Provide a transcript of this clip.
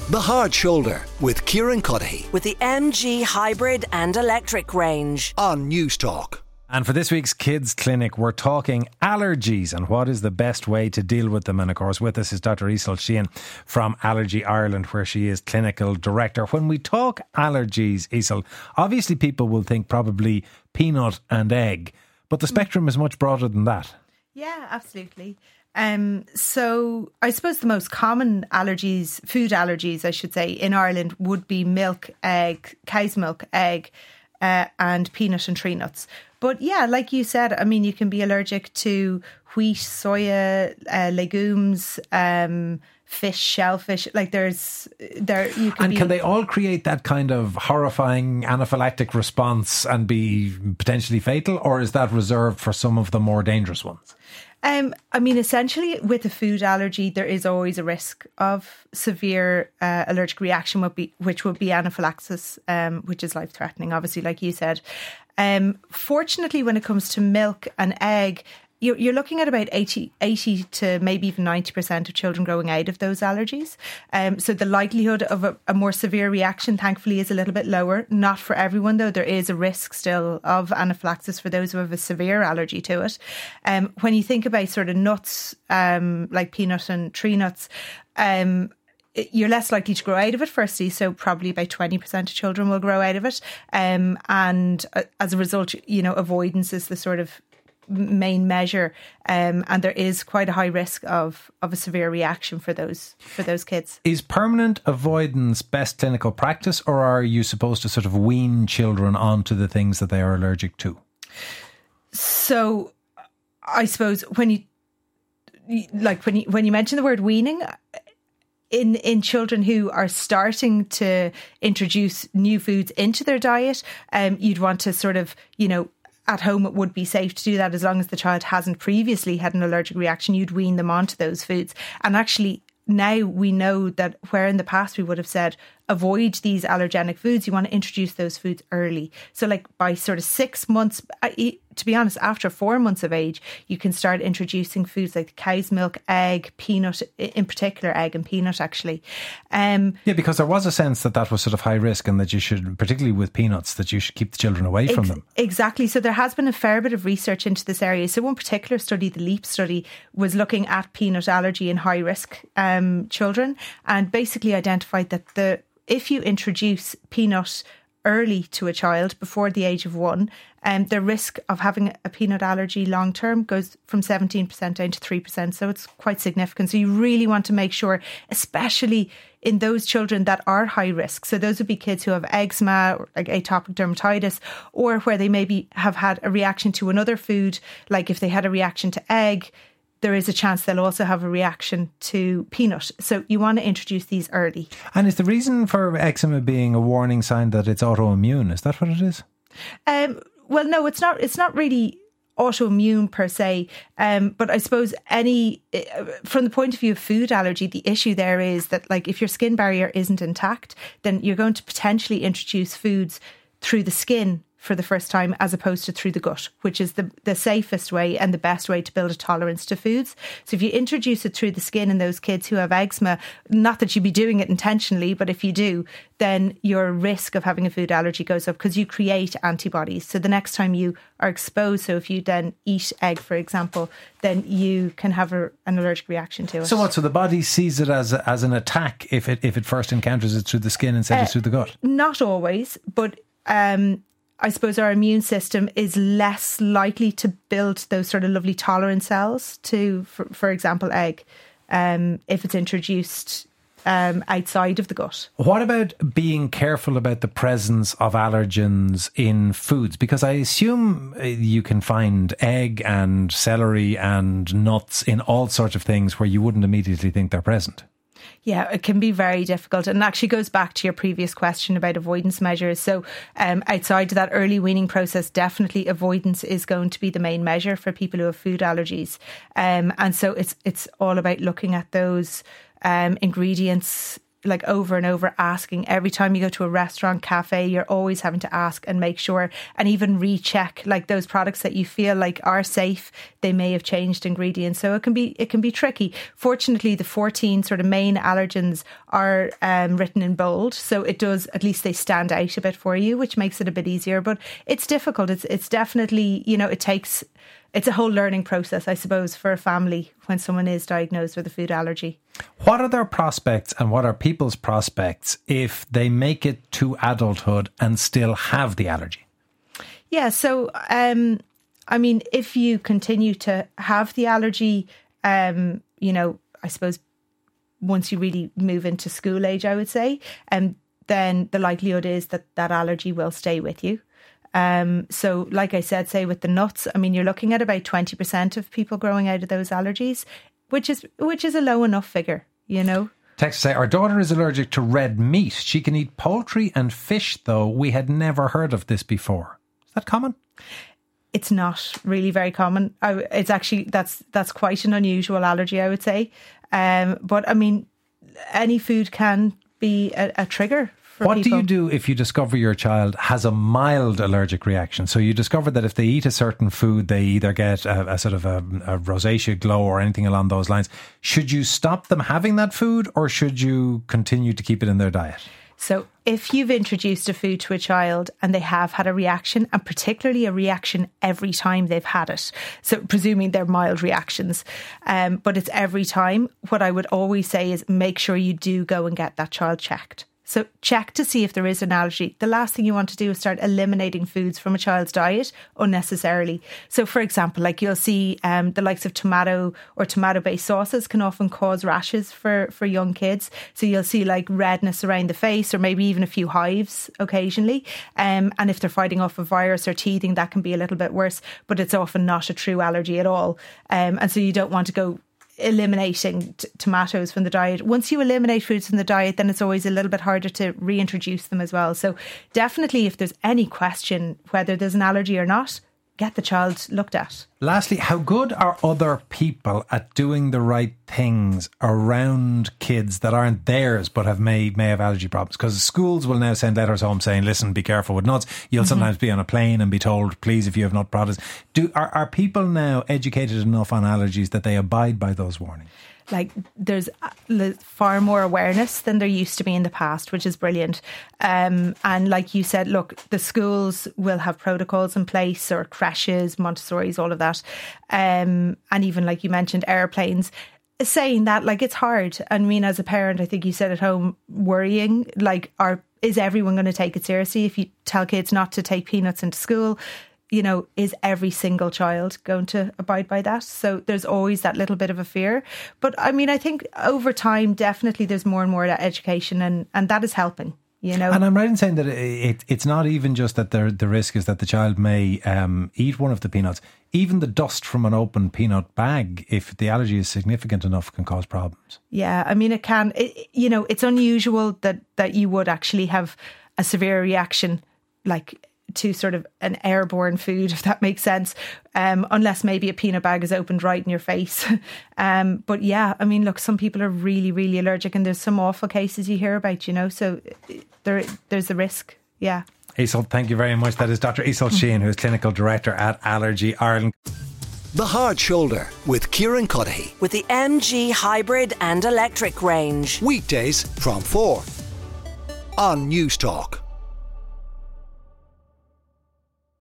The Hard Shoulder with Kieran Cuddihy with the MG hybrid and electric range on News Talk. And for this week's Kids Clinic, we're talking allergies and what is the best way to deal with them. And of course, with us is Dr. Iseult Sheehan from Allergy Ireland, where she is clinical director. When we talk allergies, Iseult, obviously people will think probably peanut and egg, but the spectrum is much broader than that. Yeah, absolutely. So I suppose the most common allergies, food allergies, I should say, in Ireland would be milk, egg, cow's milk, egg, and peanut and tree nuts. But yeah, like you said, I mean, you can be allergic to wheat, soya, legumes, fish, shellfish. Like you can. And can they all create that kind of horrifying anaphylactic response and be potentially fatal, or is that reserved for some of the more dangerous ones? I mean, essentially, with a food allergy, there is always a risk of severe allergic reaction, which would be anaphylaxis, which is life-threatening, obviously, like you said. Fortunately, when it comes to milk and egg, you're looking at about 80 to maybe even 90% of children growing out of those allergies. So the likelihood of a more severe reaction, thankfully, is a little bit lower. Not for everyone, though. There is a risk still of anaphylaxis for those who have a severe allergy to it. When you think about sort of nuts, like peanut and tree nuts, you're less likely to grow out of it, firstly. So probably about 20% of children will grow out of it. And as a result, avoidance is the sort of main measure, and there is quite a high risk of a severe reaction for those kids. Is permanent avoidance best clinical practice, or are you supposed to sort of wean children onto the things that they are allergic to? So I suppose when you mention the word weaning, in children who are starting to introduce new foods into their diet, you'd want to sort of, at home, it would be safe to do that as long as the child hasn't previously had an allergic reaction. You'd wean them onto those foods. And actually, now we know that where in the past we would have said, avoid these allergenic foods, you want to introduce those foods early. So like by sort of 6 months, to be honest, after 4 months of age, you can start introducing foods like cow's milk, egg, peanut, in particular egg and peanut actually. Yeah, because there was a sense that was sort of high risk and that you should, particularly with peanuts, that you should keep the children away from them. Exactly. So there has been a fair bit of research into this area. So one particular study, the LEAP study, was looking at peanut allergy in high risk children, and basically identified that if you introduce peanut early to a child before the age of 1, the risk of having a peanut allergy long term goes from 17% down to 3%. So it's quite significant. So you really want to make sure, especially in those children that are high risk. So those would be kids who have eczema, or like atopic dermatitis, or where they maybe have had a reaction to another food, like if they had a reaction to egg, there is a chance they'll also have a reaction to peanut. So you want to introduce these early. And is the reason for eczema being a warning sign that it's autoimmune? Is that what it is? Well, no, it's not. It's not really autoimmune per se. But I suppose from the point of view of food allergy, the issue there is that, like, if your skin barrier isn't intact, then you're going to potentially introduce foods through the skin for the first time, as opposed to through the gut, which is the safest way and the best way to build a tolerance to foods. So if you introduce it through the skin in those kids who have eczema, not that you'd be doing it intentionally, but if you do, then your risk of having a food allergy goes up because you create antibodies. So the next time you are exposed, so if you then eat egg, for example, then you can have an allergic reaction to it. So what? So the body sees it as an attack if it first encounters it through the skin instead of through the gut? Not always, but I suppose our immune system is less likely to build those sort of lovely tolerance cells to, for example, egg, if it's introduced outside of the gut. What about being careful about the presence of allergens in foods? Because I assume you can find egg and celery and nuts in all sorts of things where you wouldn't immediately think they're present. Yeah, it can be very difficult, and actually goes back to your previous question about avoidance measures. So outside of that early weaning process, definitely avoidance is going to be the main measure for people who have food allergies. And so it's all about looking at those ingredients, like over and over asking every time you go to a restaurant, cafe, you're always having to ask and make sure and even recheck like those products that you feel like are safe. They may have changed ingredients. So it can be tricky. Fortunately, the 14 sort of main allergens are written in bold. So it does, at least they stand out a bit for you, which makes it a bit easier. But it's difficult. It's definitely, it's a whole learning process, I suppose, for a family when someone is diagnosed with a food allergy. What are their prospects and what are people's prospects if they make it to adulthood and still have the allergy? Yeah, so, if you continue to have the allergy, I suppose once you really move into school age, I would say, then the likelihood is that allergy will stay with you. So like I said, say with the nuts, you're looking at about 20% of people growing out of those allergies, which is a low enough figure, Text say, our daughter is allergic to red meat. She can eat poultry and fish, though. We had never heard of this before. Is that common? It's not really very common. It's actually, that's quite an unusual allergy, I would say. But any food can be a trigger. What do you do if you discover your child has a mild allergic reaction? So you discover that if they eat a certain food, they either get a sort of a rosacea glow or anything along those lines. Should you stop them having that food or should you continue to keep it in their diet? So if you've introduced a food to a child and they have had a reaction, and particularly a reaction every time they've had it, so presuming they're mild reactions, but it's every time, what I would always say is make sure you do go and get that child checked. So check to see if there is an allergy. The last thing you want to do is start eliminating foods from a child's diet unnecessarily. So for example, like you'll see the likes of tomato or tomato-based sauces can often cause rashes for young kids. So you'll see like redness around the face or maybe even a few hives occasionally. And if they're fighting off a virus or teething, that can be a little bit worse, but it's often not a true allergy at all. And so you don't want to go eliminating tomatoes from the diet. Once you eliminate foods from the diet, then it's always a little bit harder to reintroduce them as well. So definitely, if there's any question whether there's an allergy or not, get the child looked at. Lastly, how good are other people at doing the right things around kids that aren't theirs but may have allergy problems? Because schools will now send letters home saying, listen, be careful with nuts. You'll sometimes be on a plane and be told, please, if you have nut products. Are people now educated enough on allergies that they abide by those warnings? Like there's far more awareness than there used to be in the past, which is brilliant. And like you said, look, the schools will have protocols in place, or creches, Montessori's, all of that. And even like you mentioned, airplanes. Saying that, like, it's hard. As a parent, I think you said at home, worrying, like, is everyone going to take it seriously? If you tell kids not to take peanuts into school, is every single child going to abide by that? So there's always that little bit of a fear. But I think over time, definitely there's more and more of that education and that is helping, And I'm right in saying that it's not even just that the risk is that the child may eat one of the peanuts. Even the dust from an open peanut bag, if the allergy is significant enough, can cause problems. Yeah, it can. It's unusual that you would actually have a severe reaction, like to sort of an airborne food, if that makes sense, unless maybe a peanut bag is opened right in your face. But yeah, look, some people are really, really allergic and there's some awful cases you hear about, so there's a risk. Yeah. Iseult, thank you very much. That is Dr. Iseult Sheehan, who is Clinical Director at Allergy Ireland. The Hard Shoulder with Kieran Cuddihy. With the MG hybrid and electric range. Weekdays from 4 on News Talk.